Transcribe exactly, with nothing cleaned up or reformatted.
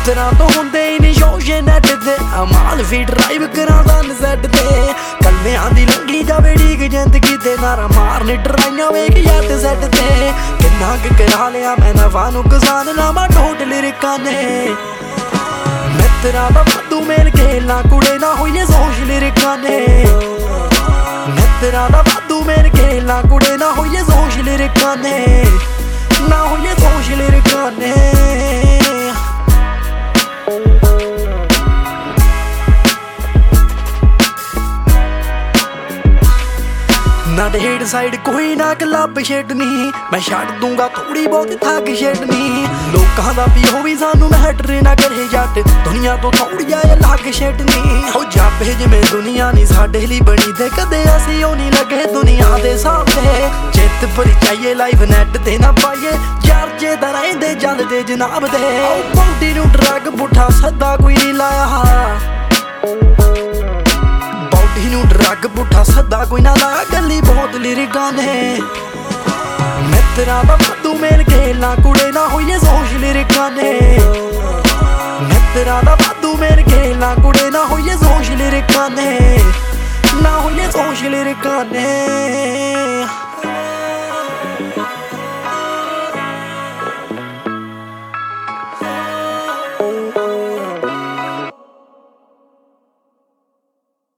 ਮਿੱਤਰਾਂ ਤੋਂ ਹੁੰਦੇ ਹੀ ਨਹੀਂ ਸ਼ੋਸ਼ੇ ਨੈਟ ਤੇ ਅਮਾਲ ਵੀ ਡਰਾਈਵ ਕਰਾਂਦਾ ਨਜ਼ੈਟ ਤੇ ਕੱਲਿਆਂ ਦੀ ਲੰਗੀ ਜਾਵੇ ਢੀਕ ਜ਼ਿੰਦਗੀ ਤੇ ਨਾਰਾ ਮਾਰਨ ਡਰਾਈਆਂ ਵੇਖ ਜੱਟ ਸੈੱਟ ਤੇ ਕਿੰਨਾ ਕੁ ਕਰਾ ਲਿਆ ਮੈਂ ਨਵਾਂ ਨੂੰ ਕਿਸਾਨ ਲਾਵਾਂ ਢੋਟ ਲਿਰਿਕਾਂ ਨੇ ਮਿੱਤਰਾਂ ਦਾ ਵਾਧੂ ਮੇਲ ਖੇਲਾਂ ਕੁੜੇ ਨਾ ਹੋਈਏ ਸੋਸ਼ ਲਿਰਿਕਾਂ ਨੇ ਮਿੱਤਰਾਂ ਦਾ ਵਾਧੂ ਮੇਲ ਖੇਲਾਂ ਕੁੜੇ ਨਾ ਹੋਈਏ ਸੋਸ਼ ਲਿਰਿਕਾਂ ਨੇ ਨਾ ਹੋਈਏ ਸੋਸ਼ ਲਿਰਿਕਾਂ ਨੇ ਨਾ ਡੇਢ ਸਾਈਡ ਕੋਈ ਨਾ ਕਲੱਬ ਛੱਡਣੀ ਮੈਂ ਛੱਡ ਦੂੰਗਾ ਥੋੜੀ ਬਹੁਤ ਥੱਕ ਛੱਡਣੀ ਲੋਕਾਂ ਦਾ ਵੀ ਹੋਵੇ ਸਾਨੂੰ ਮੈਟਰ ਨਾ ਕਰੇ ਜੱਟ ਦੁਨੀਆ ਤੋਂ ਥੋੜੀ ਆ ਲੱਗ ਛੱਡਣੀ ਹੋ ਜਾਪੇ ਜਿਵੇਂ ਦੁਨੀਆ ਨਹੀਂ ਸਾਡੇ ਲਈ ਬਣੀ ਤੇ ਕਦੇ ਅਸੀਂ ਉਹ ਨਹੀਂ ਲੱਗੇ ਦੁਨੀਆ ਦੇ ਸਾਹਮਣੇ ਚਿੱਤ ਭਰੀ ਚਾਹੀਏ ਲਾਈਵ ਨੈਟ ਤੇ ਨਾ ਪਾਈਏ ਯਾਰ ਜੇ ਤਾਂ ਰਹਿੰਦੇ ਚੱਲਦੇ ਜਨਾਬ ਦੇ ਬੌਡੀ ਨੂੰ ਡਰੱਗ ਪੁੱਠਾ ਸੱਦਾ ਕੋਈ ਨਹੀਂ ਲਾਇਆ ਨੂੰ ਡਰੱਗ ਪੁੱਠਾ ਸੱਦਾ ਕੋਈ ਨਾ ਲਾਇਆ ਗੱਲੀ ਬਹੁਤ ਲਿਰਿਕਾਂ ਨੇ ਮਿੱਤਰਾਂ ਦਾ ਵਾਧੂ ਮੇਲ ਖੇਲਾਂ ਕੁੜੇ ਨਾ ਹੋਈਏ ਸੋਸ਼ ਲਿਰਿਕਾਂ ਨੇ ਮਿੱਤਰਾਂ ਦਾ ਵਾਧੂ ਮੇਲ ਖੇਲਾਂ ਕੁੜੇ ਨਾ ਹੋਈਏ ਸੋਸ਼ ਲਿਰਿਕਾਂ ਨੇ ਨਾ ਹੋਈਏ ਸੋਸ਼ ਲਿਰਿਕਾਂ ਨੇ